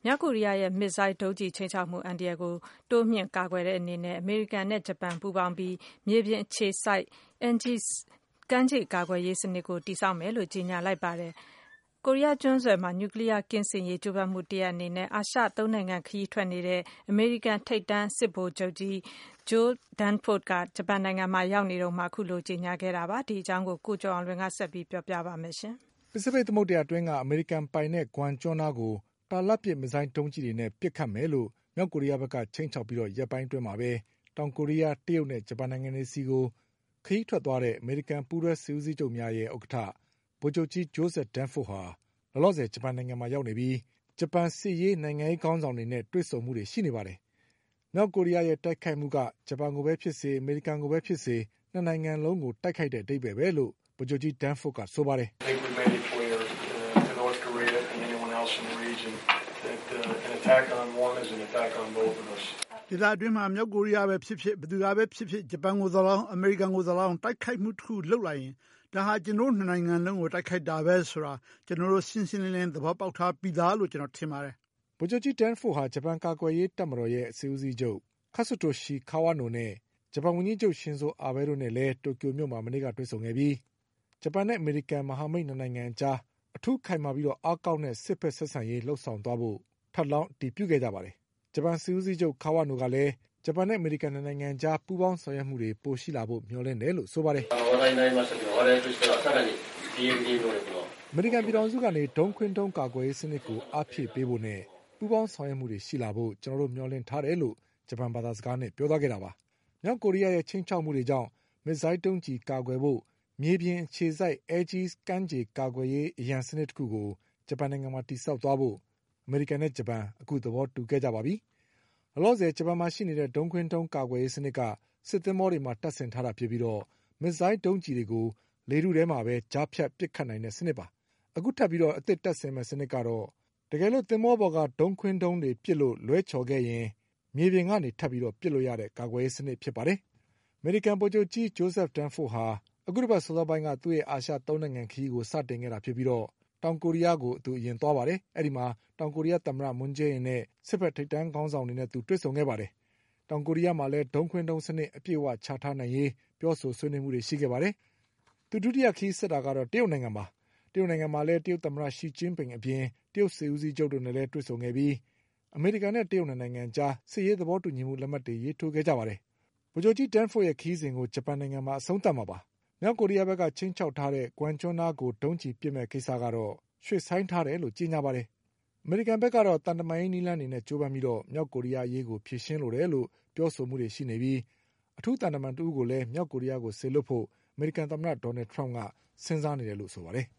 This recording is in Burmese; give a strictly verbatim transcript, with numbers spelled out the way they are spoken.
မြောက်ကိုရီးယားရဲ့မစ်ဇိုင်းဒုံးကျည်ခြိမ်းခြောက်မှုအန္တရာယ်ကိုတိုးမြှင့်ကာကွယ်တဲ့အနေနဲ့အမေရိကန်နဲ့ဂျပန်ပူးပေါင်းပြီးမြေပြင်အခြေစိုက် Aegis ကမ်းခြေကာကွယ်ရေးစနစ်ကိုတည်ဆောက်မယ်လို့ကြေညာလိုက်ပါတယ်။ကိုရီးယားကျွန်းဆွယ်မှာနျူကလီးယားကင်းစင်ရေးကြိုးပမ်းမှုတရပ်အနေနဲ့အာရှသုံးနိုင်ငံခရီးထွက်နေတဲ့အမေရိကန်ထိပ်တန်းစစ်ဗိုလ်ချုပ်ကြီး Joe Dunford ကဂျပန်နိုင်ငံမှာရောက်နေတုန်းမှာအခုလိုကြေညာခဲ့တာပါ။ဒီအကြောင်းကိုကိုကျော်အောင်လွင်ကဆက်ပြီးပြောပြပါမယ်။ပစိဖိတ်သမုဒ္ဒရာအတွင်းကအမေရိကန်ပိုင်တဲ့ဂွမ်ကျွန်းနားကိုတာလတ်ပစ်မစ်ဇိုင်းဒုံးကျည်တွေနဲ့ပစ်ခတ်မယ်လို့မြောက်ကိုရီးယားဘက်ကခြိမ်းခြောက်ပြီးရက်ပိုင်းအတွင်းမှာပဲတောင်ကိုရီးယား၊တရုတ်နဲ့ဂျပန်နိုင်ငံတွေဆီကိုခရီးထွက်သွားတဲ့အမေရိကန်ပူးတွဲစစ်ဦးစီးချုပ်များရဲ့ဥက္ကဋ္ဌဗိုလ်ချုပ်ကြီး Joseph Dunford ဟာလောလောဆယ်ဂျပန်နိုင်ငံမှာရောက်နေပြီးဂျပန်စစ်ရေးနိုင်ငံရေးခေါင်းဆောင်တွေနဲ့တွေ့ဆုံမှုတွေရှိနေပါတယ်။မြောက်ကိုရီးယားရဲ့တိုက်ခိုက်မှုကဂျပန်ကိုပဲဖြစ်စေအမေရိကန်ကိုပဲဖြစ်စေနှစ်နိုင်ငံလုံးကိုတိုက်ခိုက်တဲ့အဓိပ္ပါယ်ပဲလို့ဗိုလ်ချုပ်ကြီး Dunford ကဆိုပါတယ်။ "ဒေသတွင်းမှာမြောက်ကိုရီးယားပဲဖြစ်ဖြစ်ဘယ်သူကပဲဖြစ်ဖြစ်ဂျပန်ကိုသော်၎င်းအမေရိကန်ကိုသော်၎င်းတိုက်ခိုက်မှုတခုလုပ်လာရင်ဒါဟာကျနော်တို့နှစ်နိုင်ငံလုံးကိုတိုက်ခိုက်တာပဲဆိုတာကျနော်တို့ရှင်းရှင်းလင်းလင်းသဘောပေါက်ထားပြီးသားလို့ကျနော်ထင်ပါတယ်။ " ဗိုလ်ချုပ်ကြီး Dunford ဟာဂျပန်ကာကွယ်ရေးတပ်မတော်ရဲ့စစ်ဦးစီးချုပ် Katsutoshi Kawano နဲ့ဂျပန်ဝန်ကြီးချုပ်ရှင်ဇိုအာဘဲတို့နဲ့လည်းတိုကျိုမြို့မှာမနေ့ကတွေ့ဆုံခဲ့ပြီးဂျပန်နဲ့အမေရိကန်မဟာမိတ်နှစ်နိုင်ငံအကြားအထူးခိုင်မာပြီးအားကောင်းတဲ့စစ်ဘက်ဆက်ဆံရေးလုပ်ဆောင်သွားဖို့ထပ်လောင်းအတည်ပြုခဲ့ကြပါတယ်။ဂျပန်စစ်ဦးစီးချုပ် Kawano ကလည်းဂျပန်နဲ့အမေရိကန်နှစ်နိုင်ငံအကြားပူးပေါင်းဆောင်ရွက်မှုတွေပိုရှိလာဖို့မျှော်လင့်တယ်လို့ဆိုပါတယ်။အမေရိကန်ပြည်ထောင်စုကနေဒုံးခွင်းဒုံးကာကွယ်ရေးစနစ်ကိုအားဖြည့်ပေးဖို့နဲ့ပူးပေါင်းဆောင်ရွက်မှုတွေရှိလာဖို့ကျနော်တို့မျှော်လင့်ထားတယ်လို့ဂျပန်ဘာသာစကားနဲ့ပြောသွားခဲ့တာပါ။မြောက်ကိုရီးယားရဲ့ခြိမ်းခြောက်မှုတွေကြောင့်မစ်ဇိုင်းဒုံးကျည်ကာကွယ်ဖို့မြေပြင်အခြေစိုက် Aegis ကမ်းခြေကာကွယ်ရေးအရန်စနစ်တခုကိုဂျပန်နိုင်ငံမှာတည်ဆောက်သွားဖို့အမေရိကန်နဲ့ဂျပန်အခုသဘောတူခဲ့ကြပါပြီ။လောလောဆယ်ဂျပန်မှာရှိနေတဲ့ဒုံးခွင်းဒုံးကာကွယ်ရေးစနစ်ကစစ်သင်္ဘောတွေမှာတပ်ဆင်ထားတာဖြစ်ပြီးမစ်ဇိုင်းဒုံးကျည်တွေကိုလေထုထဲမှာပဲကြားဖြတ်ပစ်ခတ်နိုင်တဲ့စနစ်ပါ။အခုထပ်ပြီးအသစ်တပ်ဆင်မယ့်စနစ်ကတော့တကယ်လို့သင်္ဘောပေါ်ကဒုံးခွင်းဒုံးတွေပစ်လို့လွဲချော်ခဲ့ရင်မြေပြင်ကနေထပ်ပြီးပစ်လို့ရတဲ့ကာကွယ်ရေးစနစ်ဖြစ်ပါတယ်။အမေရိကန်ဗိုလ်ချုပ်ကြီး Joseph Dunford ဟာအခုတပတ်စောစောပိုင်းကသူ့ရဲ့အာရှသုံးနိုင်ငံခရီးကိုစတင်ခဲ့တာဖြစ်ပြီးတောင်ကိုရီးယားကိုသူအရင်သွားပါတယ်။အဲဒီမှာတောင်ကိုရီးယားသမ္မတမွန်းဂျေးအင်နဲ့စစ်ဘက်ထိပ်တန်းခေါင်းဆောင်တွေနဲ့သူတွေ့ဆုံခဲ့ပါတယ်။တောင်ကိုရီးယားမှာလည်းဒုံးခွင်းဒုံးစနစ်အပြည့်အဝချထားနိုင်ရေးပြောဆိုဆွေးနွေးမှုတွေရှိခဲ့ပါတယ်။သူဒုတိယခရီးဆက်တာကတော့တရုတ်နိုင်ငံပါ။တရုတ်နိုင်ငံမှာလည်းတရုတ်သမ္မတရှီကျင်းပင်အပြင်တရုတ်စစ်ဦးစီးချုပ်တို့နဲ့လည်းတွေ့ဆုံခဲ့ပြီးအမေရိကန်နဲ့တရုတ်နိုင်ငံအကြားစစ်ရေးသဘောတူညီမှုလက်မှတ်တွေရေးထိုးခဲ့ကြပါတယ်။ဗိုလ်ချုပ်ကြီး Dunford ရဲ့ခရီးစဉ်ကိုဂျပန်နိုင်ငံမှာအဆုံးသတ်မှာပါ။မြောက်ကိုရီးယားဘက်ကခြိမ်းခြောက်ထားတဲ့ဂွမ်ကျွန်းနားကိုဒုံးကျည်ပစ်မဲ့ကိစ္စကတော့ရွှေ့ဆိုင်းထားတယ်လို့ကြေညာပါတယ်။အမေရိကန်ဘက်ကတော့တန်တမာရေးနည်းလမ်းတွေနဲ့ကြိုးပမ်းပြီးမြောက်ကိုရီးယားအရေးကိုဖြေရှင်းလိုတယ်လို့ပြောဆိုမှုတွေရှိနေပြီးအထူးသံတမန်တဦးကိုလည်းမြောက်ကိုရီးယားကိုစေလွှတ်ဖို့အမေရိကန်သမ္မတဒေါ်နယ်ထရမ့်ကစဉ်းစားနေတယ်လို့ဆိုပါတယ်။